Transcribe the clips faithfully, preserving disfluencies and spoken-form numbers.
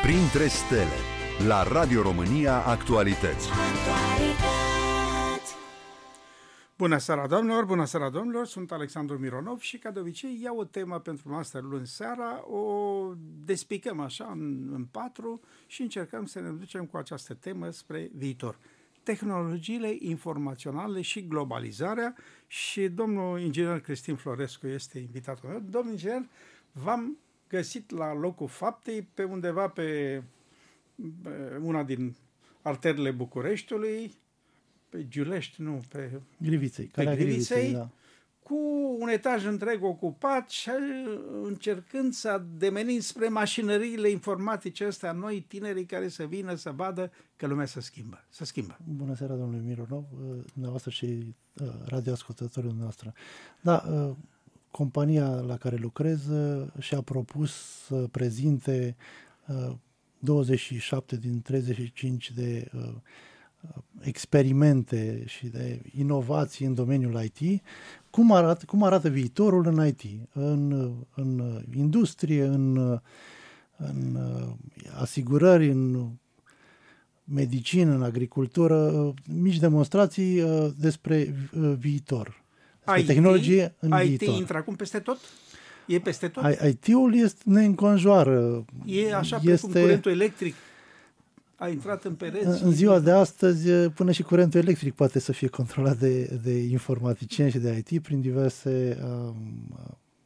Printre stele, la Radio România Actualități. Bună seara, domnilor, bună seara, domnilor, sunt Alexandru Mironov și, ca de obicei, iau o temă pentru noastră luni seara, o despicăm așa în, în patru și încercăm să ne ducem cu această temă spre viitor. Tehnologiile informaționale și globalizarea, și domnul inginer Cristin Florescu este invitatul meu. Domnul inginer, v-am găsit la locul faptei, pe undeva pe una din arterele Bucureștiului, pe Giulești, nu, pe Griviței, pe Griviței, Griviței, da. Cu un etaj întreg ocupat și încercând să ademenim spre mașinăriile informatice astea noi, tinerii care să vină să vadă că lumea se schimbă. Se schimbă. Bună seara, domnule Mironov, dumneavoastră și radioascultătorii noastre. Da, compania la care lucrez și-a propus să prezinte douăzeci și șapte din treizeci și cinci de experimente și de inovații în domeniul I T. Cum arată, cum arată viitorul în I T? În, în industrie, în, în asigurări, în medicină, în agricultură, mici demonstrații despre viitor. Despre I T, tehnologie în I T viitor. intră acum peste tot? E peste tot? I T-ul este, ne înconjoară. E așa este... precum curentul electric a intrat în pereți. În ziua de astăzi, până și curentul electric poate să fie controlat de, de informaticieni și de I T prin diverse um,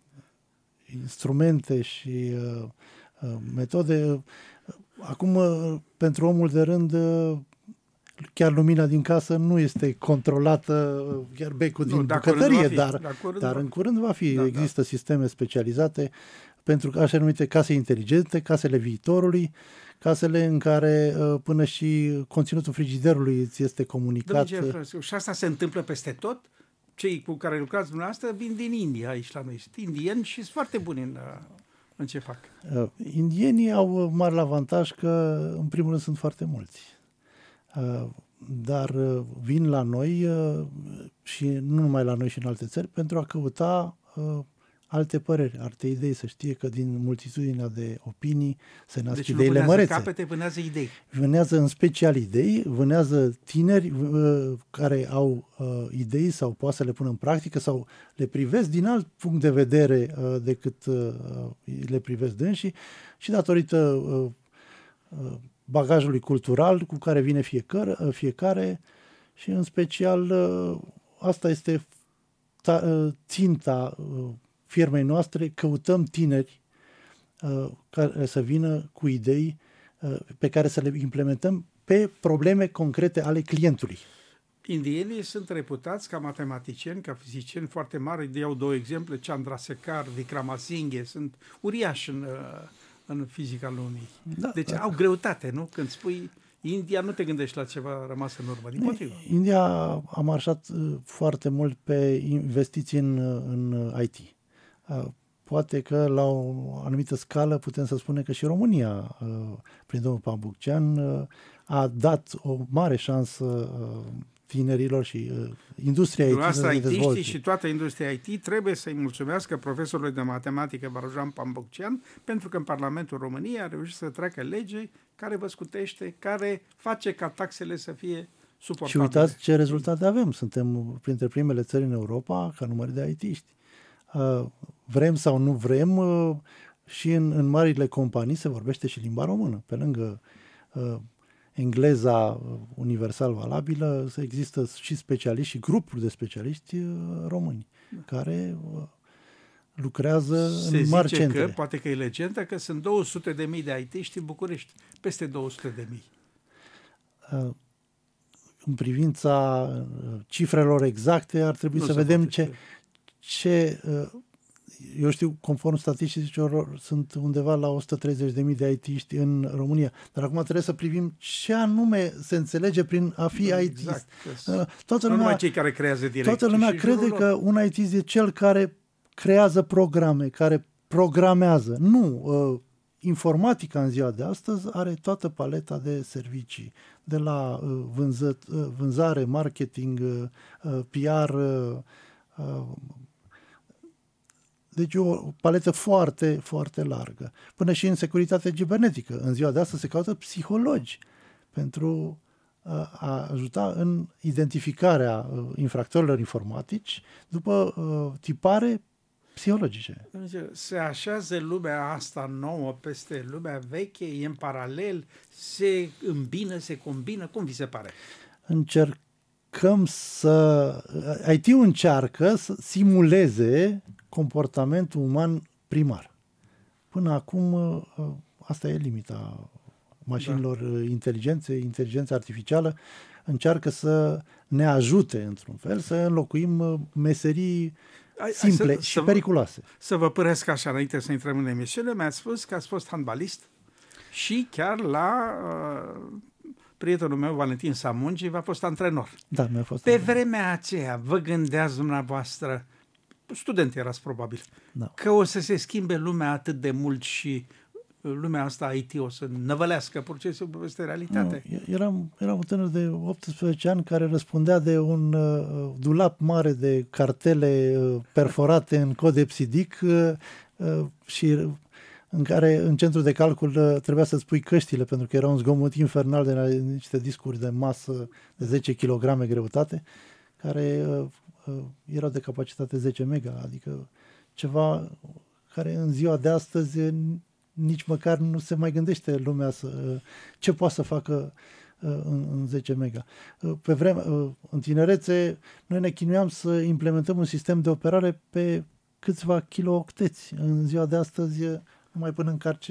instrumente și uh, metode. Acum, pentru omul de rând, chiar lumina din casă nu este controlată, chiar becul din bucătărie, dar, dar în curând va fi. Da, Există da. sisteme specializate pentru așa numite case inteligente, casele viitorului, casele în care până și conținutul frigiderului îți este comunicat. Domnule, și asta se întâmplă peste tot? Cei cu care lucrați dumneavoastră vin din India aici la noi. Sunt indieni și sunt foarte buni în, în ce fac. Indienii au mare avantaj că, în primul rând, sunt foarte mulți. Dar vin la noi și nu numai la noi și în alte țări pentru a căuta alte păreri, alte idei, să știe că din multitudinea de opinii se nasc deci ideile mărețe. Deci capete, vânează idei. Vânează în special idei, vânează tineri uh, care au uh, idei sau poate să le pună în practică sau le privesc din alt punct de vedere uh, decât uh, le privesc dânsii și datorită uh, uh, bagajului cultural cu care vine fiecare, uh, fiecare și în special uh, asta este ta, uh, ținta uh, firmei noastre, căutăm tineri uh, care să vină cu idei uh, pe care să le implementăm pe probleme concrete ale clientului. Indienii sunt reputați ca matematicieni, ca fizicieni foarte mari. Iau două exemple, Chandrasekhar, Vikramasinghe, sunt uriași în, în fizica lumii. Da, deci da. au greutate, nu? Când spui India, nu te gândești la ceva rămas în urmă, din potrivă. India a marșat foarte mult pe investiții în, în I T. Poate că la o anumită scală putem să spunem că și România, prin domnul Pambucean, a dat o mare șansă tinerilor și industria I T să se dezvolte. Și toată industria I T trebuie să-i mulțumească profesorului de matematică Varujan Pambucean, pentru că în Parlamentul României a reușit să treacă lege care vă scutește, care face ca taxele să fie suportabile. Și uitați ce rezultate avem. Suntem printre primele țări în Europa ca număr de I T-ști. Vrem sau nu vrem, și în, în marile companii se vorbește și limba română. Pe lângă uh, engleza universal valabilă, există și specialiști și grupuri de specialiști uh, români care uh, lucrează se în mari zice centre. Că, poate că e legendă, că sunt două sute de mii de I T-ști în București. Peste două sute de mii. Uh, în privința cifrelor exacte ar trebui nu să vedem ce... ce eu știu, conform statisticilor, sunt undeva la o sută treizeci de mii de I T-ști în România. Dar acum trebuie să privim ce anume se înțelege prin a fi exact. I T. Toată nu lumea, numai cei care creează direct. Toată lumea crede că un I T este cel care creează programe, care programează. Nu. Informatica în ziua de astăzi are toată paleta de servicii. De la vânză, vânzare, marketing, P R, deci o paletă foarte, foarte largă. Până și în securitate cibernetică. În ziua de astăzi se caută psihologi pentru a ajuta în identificarea infractorilor informatici după tipare psihologice. Se așează lumea asta nouă peste lumea veche, e în paralel, se îmbină, se combină, cum vi se pare? Încercăm să... I T-ul încearcă să simuleze comportamentul uman primar. Până acum asta e limita mașinilor da. inteligențe, inteligența artificială, încearcă să ne ajute, într-un fel, să înlocuim meserii simple să, și să periculoase. Să vă păresc așa, înainte să intrăm în emisiune, mi-ați spus că ați fost handbalist și chiar la uh, prietenul meu, Valentin Samungi, v-a fost antrenor. Da, mi-a fost Pe antrenor. vremea aceea, vă gândeați dumneavoastră, student erați probabil, da. că o să se schimbe lumea atât de mult și lumea asta I T o să năvălească procesul peste realitate? Nu, eram, eram un tânăr de optsprezece ani care răspundea de un uh, dulap mare de cartele uh, perforate în cod EPSIDIC uh, uh, și în care în centru de calcul uh, trebuia să-ți pui căștile pentru că era un zgomot infernal de niște discuri de masă de zece kilograme greutate care uh, uh, erau de capacitate zece mega, adică ceva care în ziua de astăzi nici măcar nu se mai gândește lumea să, ce poate să facă în, în zece mega. Pe vreme, în tinerețe, noi ne chinuiam să implementăm un sistem de operare pe câțiva kiloocteți. În ziua de astăzi, numai până încarci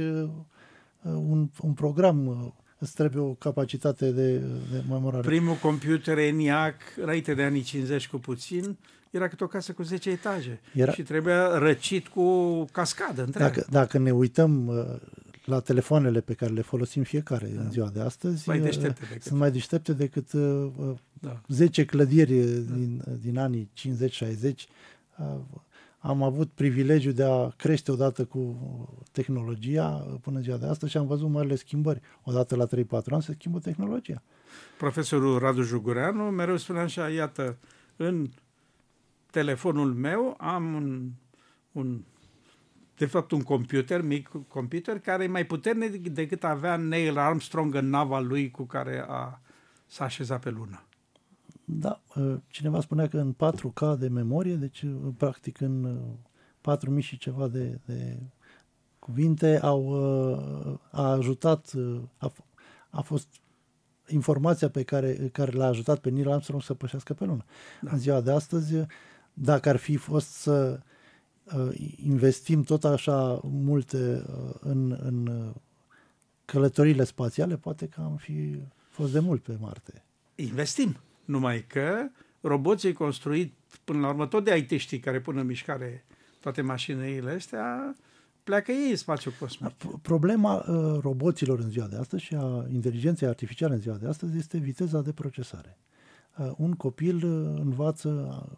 un, un program, îți trebuie o capacitate de, de memorare. Primul computer ENIAC, înainte de anii cincizeci cu puțin, era cât o casă cu zece etaje era... și trebuia răcit cu cascadă întreagă. Dacă, dacă ne uităm uh, la telefoanele pe care le folosim fiecare da. în ziua de astăzi, mai deștepte decât. sunt mai deștepte decât uh, da. zece clădiri da. din, din anii cincizeci șaizeci. Uh, am avut privilegiul de a crește odată cu tehnologia până în ziua de astăzi și am văzut marile schimbări. Odată la trei patru ani se schimbă tehnologia. Profesorul Radu Jugureanu mereu spunea așa, iată, în telefonul meu am un, un de fapt un computer, mic computer, care e mai puternic decât avea Neil Armstrong în nava lui cu care a, s-a așezat pe lună. Da, cineva spunea că în patru K de memorie, deci practic în patru mii și ceva de, de cuvinte, au a ajutat, a, a fost informația pe care, care l-a ajutat pe Neil Armstrong să pășească pe lună. Da. În ziua de astăzi, dacă ar fi fost să uh, investim tot așa multe uh, în, în uh, călătoriile spațiale, poate că am fi fost de mult pe Marte. Investim, numai că roboții construit până la urmă tot de I T-știi care pun în mișcare toate mașinile astea, pleacă ei în spațiul cosmic. Problema uh, roboților în ziua de astăzi și a inteligenței artificiale în ziua de astăzi este viteza de procesare. Uh, un copil uh, învață uh,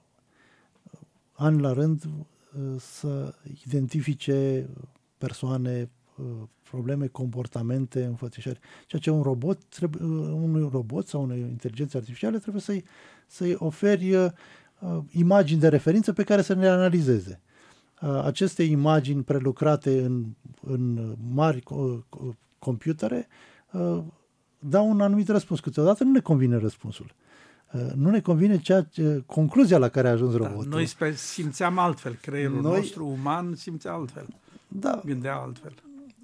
ani la rând uh, să identifice persoane, uh, probleme, comportamente, înfățișări. Ceea ce un robot, trebuie, uh, unui robot sau unei inteligențe artificiale trebuie să-i, să-i oferi uh, imagini de referință pe care să le analizeze. Aceste imagini prelucrate în, în mari computere dau un anumit răspuns. Câteodată nu ne convine răspunsul. Nu ne convine ceea ce, concluzia la care a ajuns robotul. Da, noi spe, simțeam altfel. Creierul noi, nostru uman simțea altfel. Da. Gândea altfel.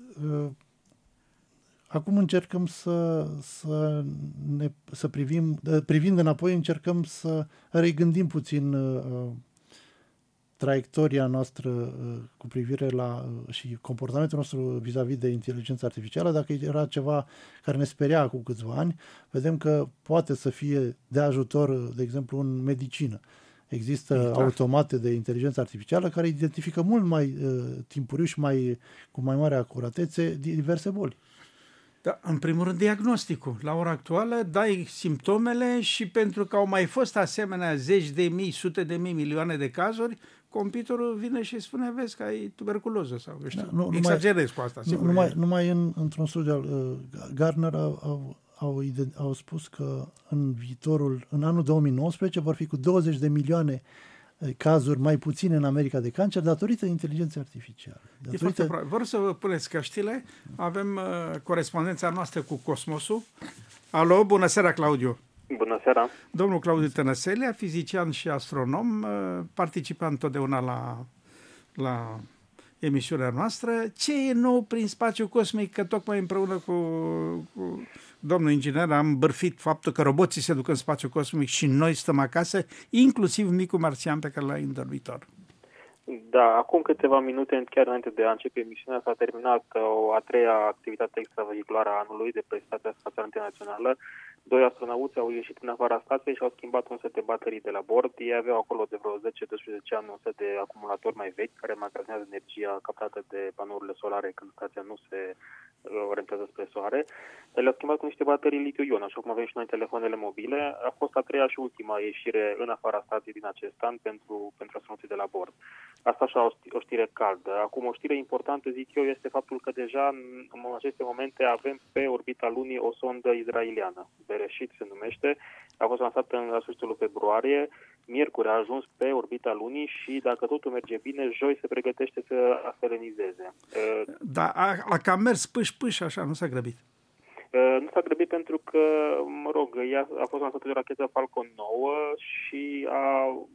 Acum încercăm să, să, ne, să privim, privind înapoi, încercăm să regândim puțin traiectoria noastră uh, cu privire la uh, și comportamentul nostru vis-a-vis de inteligența artificială. Dacă era ceva care ne speria acum câțiva ani, vedem că poate să fie de ajutor, de exemplu, în medicină. Există exact. automate de inteligență artificială care identifică mult mai uh, timpuriu și mai, cu mai mare acuratețe diverse boli. Da, în primul rând, diagnosticul. La ora actuală dai simptomele și pentru că au mai fost asemenea zeci de mii, sute de mii, milioane de cazuri, computerul vine și spune, vezi că ai tuberculoză sau eu știu. Da, nu, exagerez cu asta. Nu, numai, numai în, într-un studiu al uh, Gartner au, au, au, au spus că în viitorul, în anul două mii nouăsprezece vor fi cu douăzeci de milioane cazuri mai puține în America de cancer datorită inteligenței artificiale. Datorită... Vreau să vă puneți căștile. Avem uh, corespondența noastră cu Cosmosul. Alo, bună seara, Claudiu! Bună seara! Domnul Claudiu Tănăselea, fizician și astronom, uh, participă întotdeauna la, la emisiunea noastră. Ce e nou prin spațiu cosmic? Că tocmai împreună cu, cu domnul inginer am bârfit faptul că roboții se duc în spațiu cosmic și noi stăm acasă, inclusiv micul marțian pe care l-ai în dormitor. Da, acum câteva minute, chiar înainte de a începe emisiunea, s-a terminat o a treia activitate extravehiculară a anului de pe Stația Spațială Internațională. Doi astronauți au ieșit în afara stației și au schimbat un set de baterii de la bord. Ei aveau acolo de vreo zece doisprezece ani un set de acumulatori mai vechi care magazinează energia captată de panourile solare când stația nu se orientează spre soare. Le-au schimbat cu niște baterii litiu-ion, așa cum avem și noi în telefoanele mobile. A fost a treia și ultima ieșire în afara stației din acest an pentru, pentru astronauții de la bord. Asta așa o, o știre caldă. Acum o știre importantă, zic eu, este faptul că deja în, în aceste momente avem pe orbita lunii o sondă izraeliană. Bereshit se numește. A fost lansată în la sfârșitul lui februarie. Miercuri a ajuns pe orbita lunii și, dacă totul merge bine, joi se pregătește să aselenizeze. Da, a, a cam mers pâș-pâș, așa, nu s-a grăbit. Nu s-a grăbit pentru că, mă rog, ea a fost lansată de o rachetă Falcon nouă și a,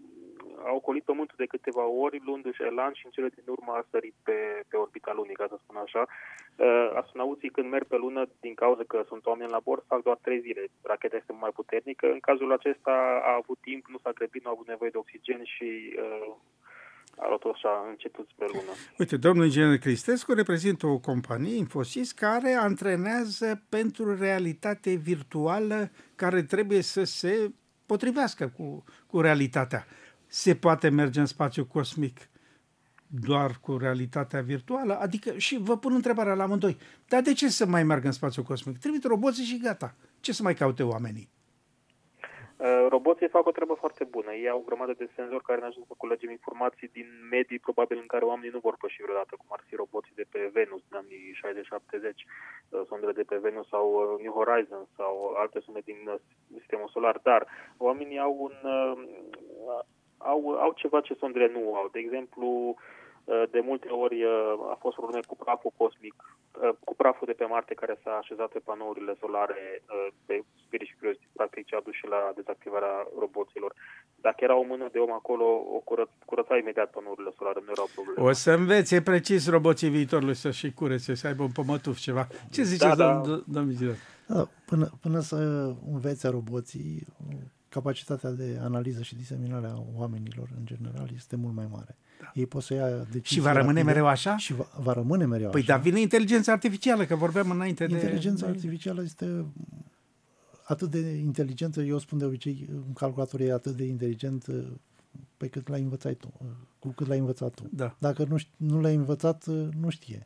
a ocolit Pământul de câteva ori, luându-și elan și în cele din urmă a sărit pe, pe orbita lunii, ca să spun așa. Astronauții, când merg pe lună, din cauza că sunt oameni la bord, fac doar trei zile. Racheta este mai puternică. În cazul acesta a avut timp, nu s-a grăbit, nu a avut nevoie de oxigen și uh, a luat așa încetut spre lună. Uite, domnul inginer Cristescu reprezintă o companie, Infosys, care antrenează pentru realitate virtuală care trebuie să se potrivească cu, cu realitatea. Se poate merge în spațiu cosmic doar cu realitatea virtuală? Adică, și vă pun întrebarea la amândoi, dar de ce să mai meargă în spațiu cosmic? Trimit roboții și gata. Ce să mai caute oamenii? Roboții fac o treabă foarte bună. Ei au o grămadă de senzori care ne ajută să culegem informații din medii probabil în care oamenii nu vor păși vreodată, cum ar fi roboții de pe Venus din anii șaizeci șaptezeci, sondele de pe Venus sau New Horizons sau alte sonde din sistemul solar, dar oamenii au un au, au ceva ce sondele nu au. De exemplu, de multe ori a fost probleme cu praful cosmic, cu praful de pe Marte care s-a așezat pe panourile solare pe Spirit și Curiosity, practic ce a dus și la dezactivarea roboților. Dacă era o mână de om acolo, o cură, curăța imediat panourile solare, nu erau probleme. O să învețe precis roboții viitorului să-și curețe, să aibă un pămătuf ceva. Ce ziceți, da, domnul da. Mizilor? Da, până, până să învețe roboții, capacitatea de analiză și diseminare a oamenilor în general este mult mai mare. Da. Ei pot să ia decizii. Și va rămâne rapide, mereu așa? Și va, va rămâne mereu păi așa. Păi, dar vine inteligența artificială, că vorbeam înainte inteligența de... Inteligența artificială este atât de inteligentă, eu spun de obicei, un calculator e atât de inteligent pe cât l-ai învățat tu, cu cât l-ai învățat tu. Da. Dacă nu, nu l-ai învățat, nu știe.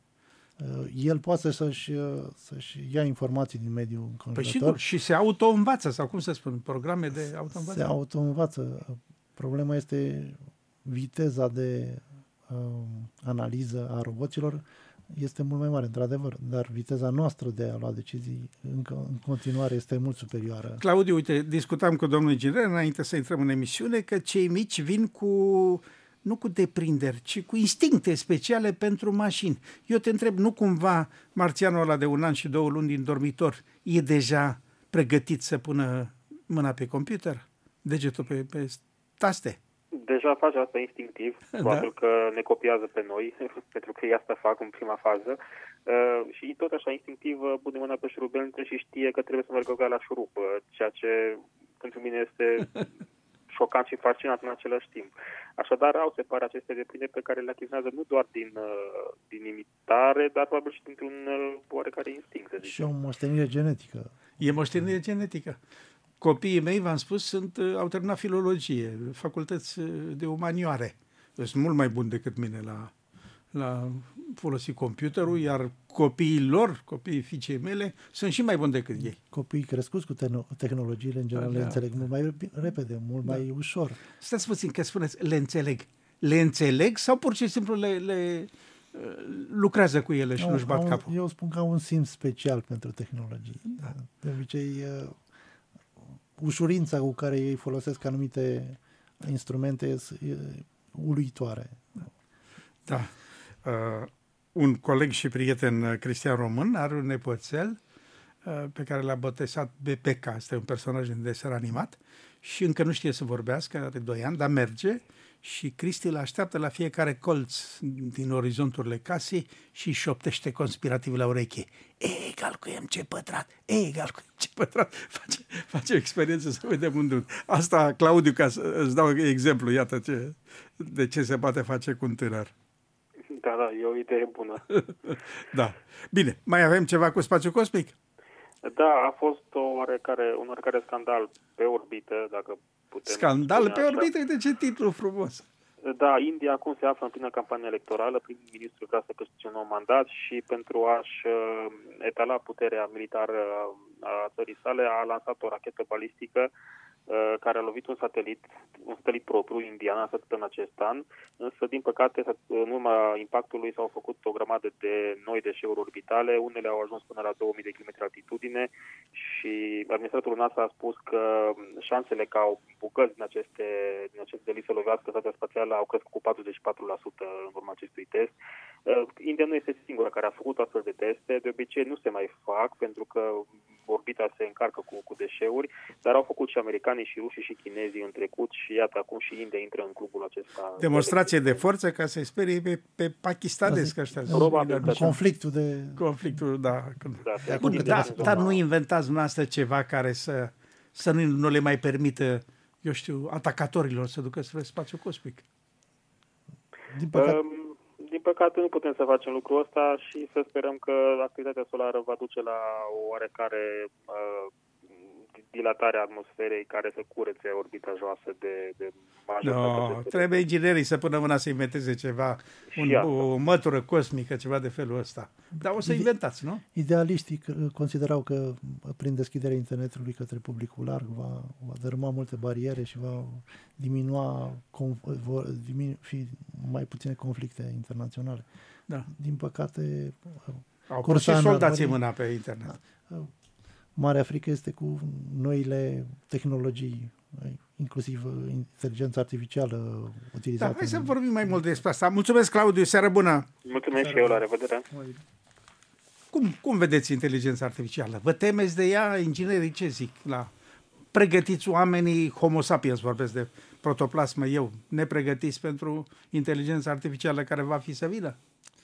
El poate să-și, să-și ia informații din mediul înconjurător. Păi și, și se auto-învață, sau cum se spun, programe de auto-învață? Se auto-învață. Problema este viteza de uh, analiză a roboților este mult mai mare, într-adevăr, dar viteza noastră de a lua decizii încă în continuare este mult superioară. Claudiu, uite, discutam cu domnul inginer înainte să intrăm în emisiune că cei mici vin cu, nu cu deprinderi, ci cu instincte speciale pentru mașini. Eu te întreb, nu cumva marțianul ăla de un an și două luni din dormitor e deja pregătit să pună mâna pe computer? Degetul pe, pe taste? Deja face asta instinctiv, probabil da? Că ne copiază pe noi, pentru că ei asta fac în prima fază. Uh, și tot așa instinctiv pune mâna pe șurubelniță și știe că trebuie să meargă cu ea la șurub, ceea ce pentru mine este șocant și fascinant în același timp. Așadar, au separat aceste deprinderi pe care le achiziționează nu doar din, din imitare, dar probabil și dintr-un oarecare instinct. Să zic. Și o moștenire genetică. E moștenire genetică. Copiii mei, v-am spus, sunt, au terminat filologie, facultăți de umanioare. Sunt mult mai buni decât mine la, la folosi computerul, iar copiii lor, copiii fiicei mele, sunt și mai buni decât ei. Copiii crescuți cu te- tehnologiile, în general, da, le înțeleg mult mai repede, mult da. mai ușor. Stați puțin, că spuneți, le înțeleg. Le înțeleg sau pur și simplu le, le lucrează cu ele și au, nu-și bat au, capul? Eu spun că au un simț special pentru tehnologii. Da. De obicei, ușurința cu care ei folosesc anumite instrumente uluitoare. Da. Uh, un coleg și prieten, Cristian Român, are un nepoțel uh, pe care l-a botezat B P K, este un personaj din desen animat și încă nu știe să vorbească, are doi ani, dar merge și Cristi îl așteaptă la fiecare colț din orizonturile casei și șoptește conspirativ la ureche. E egal cu M C pătrat, E egal cu M C pătrat. Face, face o experiență să vedem unde. Asta, Claudiu, ca să îți dau exemplu, iată ce, de ce se poate face cu un tânăr. Da, da, e o idee bună. Da. Bine, mai avem ceva cu spațiul cosmic? Da, a fost o oarecare, un oarecare scandal pe orbită, dacă putem Scandal pe așa. orbită? De ce titlu frumos! Da, India acum se află în plină campanie electorală, prim-ministrul vrea să câștige un nou mandat și pentru a-și uh, etala puterea militară a țării sale a lansat o rachetă balistică uh, care a lovit un satelit, un satelit propriu indian, a în acest an, însă din păcate în urma impactului s-au făcut o grămadă de noi deșeuri orbitale, unele au ajuns până la două mii de kilometri altitudine și administratorul NASA a spus că șansele ca o bucăți din aceste, din aceste delict să lovească stația spațială au crescut cu patruzeci și patru la sută în urma acestui test. India nu este singura care a făcut astfel de teste, de obicei nu se mai fac pentru că orbita se încarcă cu, cu deșeuri, dar au făcut și americanii și rușii și chinezii în trecut și iată acum și India intră în clubul acesta. Demonstrație de forță ca să-i sperie pe, pe pakistanezi, că ăștia conflictul de... Conflictul, da. da, Bun, da, dar nu inventați dumneavoastră ceva care să, să nu, nu le mai permită, eu știu, atacatorilor să ducă spre spațiul cosmic? Din păcate... Um, Din păcate nu putem să facem lucrul ăsta și să sperăm că activitatea solară va duce la o oarecare uh, dilatare a atmosferei care să curețe orbita joasă de, de majoritatea. No, trebuie inginerii să pună mâna să inventeze ceva, un, o mătură cosmică, ceva de felul ăsta. Dar o să inventați, nu? Idealiștii considerau că prin deschiderea internetului către publicul larg va, va dărâma multe bariere și va diminua, vor diminu, fi mai puține conflicte internaționale. Da. Din păcate... Au pus și soldații mâna pe internet. Marea frică este cu noile tehnologii, inclusiv inteligența artificială utilizată. Da, hai să vorbim mai mult despre asta. Mulțumesc, Claudiu, seară bună! Mulțumesc seară și eu, la revedere! Cum, cum vedeți inteligența artificială? Vă temeți de ea? Inginerii ce zic? La pregătiți oamenii, Homo sapiens, vorbesc de protoplasmă eu, nepregătiți pentru inteligența artificială care va fi să vină?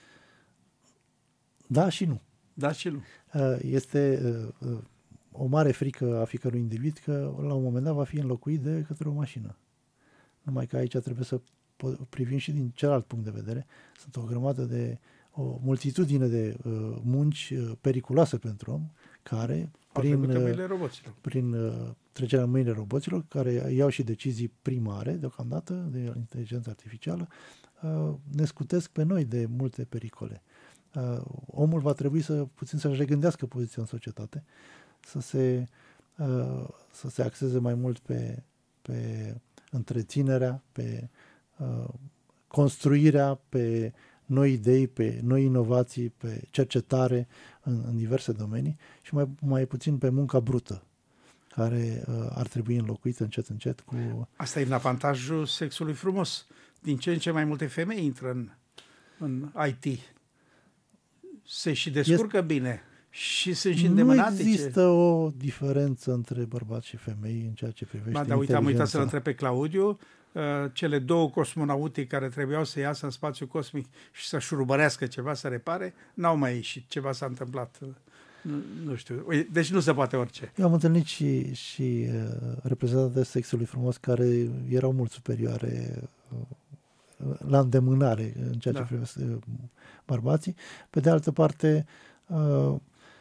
Da și nu. Da și nu. Este o mare frică a fiecărui individ că la un moment dat va fi înlocuit de către o mașină. Numai că aici trebuie să privim și din celălalt punct de vedere. Sunt o grămadă de, o multitudine de munci periculoase pentru om care prin, prin trecerea în mâinile roboților, care iau și decizii primare deocamdată de inteligență artificială, ne scutesc pe noi de multe pericole. Uh, omul va trebui să puțin să-și regândească poziția în societate, să se, uh, să se axeze mai mult pe, pe întreținerea, pe uh, construirea, pe noi idei, pe noi inovații, pe cercetare în, în diverse domenii și mai, mai puțin pe munca brută, care uh, ar trebui înlocuită încet, încet cu... Asta e în avantajul sexului frumos. Din ce în ce mai multe femei intră în, în I T. Se și descurcă este... bine și sunt și îndemânate. Nu există o diferență între bărbați și femei în ceea ce privește ba, da, uite, am uitat să-l întreb pe Claudiu. Uh, cele două cosmonautii care trebuiau să iasă în spațiu cosmic și să șurubărească ceva, să repare, n-au mai ieșit. Ceva s-a întâmplat. Nu, nu știu. Deci nu se poate orice. Eu am întâlnit și, și uh, reprezentante sexului frumos care erau mult superioare uh, la îndemânare în ceea ce da. privește bărbații. Pe de altă parte, uh,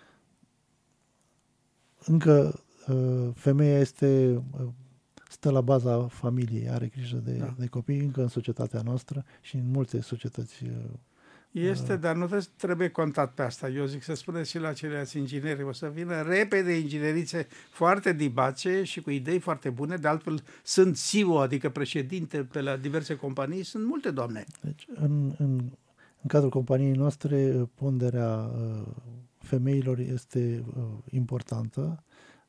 încă uh, femeia este uh, stă la baza familiei, are grijă de, da. de copii încă în societatea noastră și în multe societăți. Uh, este, uh, dar nu trebuie contat pe asta. Eu zic să spuneți și la ceilalți ingineri, o să vină repede inginerițe foarte dibace și cu idei foarte bune, de altfel sunt C E O, adică președinte pe la diverse companii, sunt multe doamne. Deci, în, în, în cadrul companiei noastre, ponderea uh, femeilor este uh, importantă.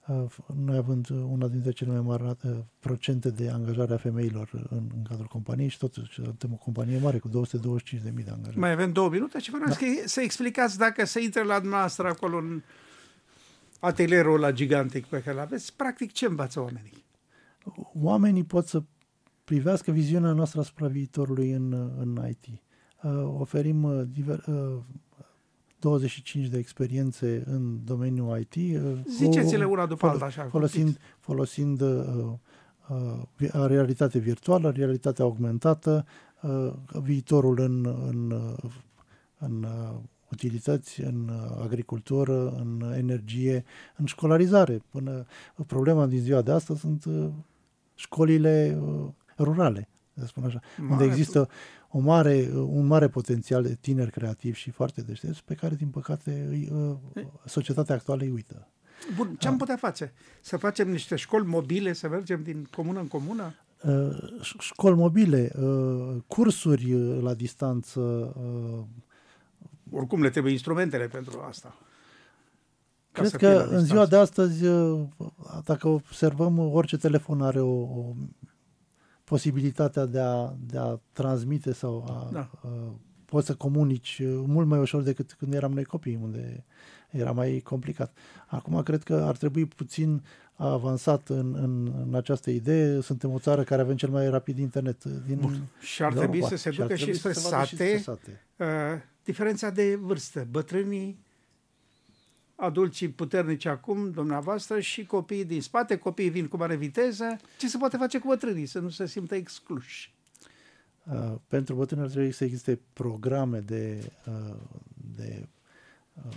noi având una dintre cele mai mari procente de angajare a femeilor în, în cadrul companiei și totuși suntem o companie mare cu două sute douăzeci și cinci de mii de angajați. Mai avem două minute și vreau da. să explicați dacă se intre la dumneavoastră acolo în atelierul ăla gigantic pe care l-aveți, practic ce învață oamenii? Oamenii pot să privească viziunea noastră asupra viitorului în, în I T. Uh, oferim uh, diver, uh, douăzeci și cinci de experiențe în domeniul I T. Uh, Ziceți-le una după alta, așa. Folosind, folosind uh, uh, realitate virtuală, realitatea augmentată, uh, viitorul în, în, uh, în uh, utilități, în agricultură, în energie, în școlarizare. Până problema din ziua de astăzi sunt uh, școlile uh, rurale, să spun așa, mare, unde există o mare, un mare potențial de tineri creativi și foarte deștepți, pe care, din păcate, îi, uh, societatea actuală îi uită. Bun, ce am putea face? Să facem niște școli mobile, să mergem din comună în comună? Uh, școli mobile, uh, cursuri la distanță. Uh, Oricum le trebuie instrumentele pentru asta. Cred că în ziua de astăzi, dacă observăm, orice telefon are o, o posibilitatea de a, de a transmite sau a, da. a, poți să comunici mult mai ușor decât când eram noi copii, unde era mai complicat. Acum cred că ar trebui puțin avansat în, în, în această idee. Suntem o țară care avem cel mai rapid internet din Bun. Și ar trebui să se ducă și spre sate. sate. Uh, diferența de vârstă. Bătrânii, adulții puternici acum, dumneavoastră, și copiii din spate. Copiii vin cu mare viteză. Ce se poate face cu bătrânii? Să nu se simtă excluși. Uh, pentru bătrâni ar trebui să existe programe de, uh, de uh,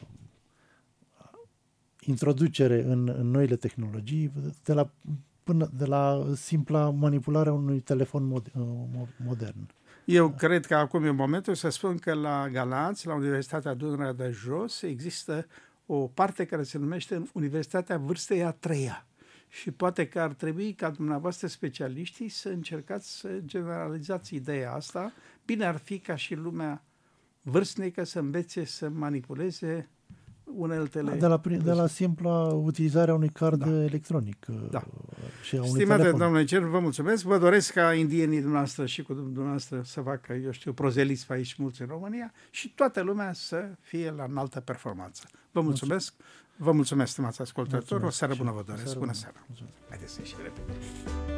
introducere în, în noile tehnologii, de la, până, de la simpla manipulare a unui telefon mod, modern. Eu cred că acum e momentul să spun că la Galați, la Universitatea Dunărea de Jos, există o parte care se numește Universitatea Vârstei a treia. Și poate că ar trebui ca dumneavoastră specialiștii să încercați să generalizați ideea asta. Bine ar fi ca și lumea vârstnică să învețe să manipuleze uneltele. De la, de la simpla utilizarea unui card da. electronic. Da. Și a unui Stimate telefon. domnule Cer, vă mulțumesc. Vă doresc ca indienii dumneavoastră și cu dumneavoastră să facă, eu știu, prozeliți pe aici mulți în România și toată lumea să fie la înaltă performanță. Vă mulțumesc. Vă mulțumesc, stimați ascultători. O seară bună vă doresc. Bună seara. Haideți să ieșim repede.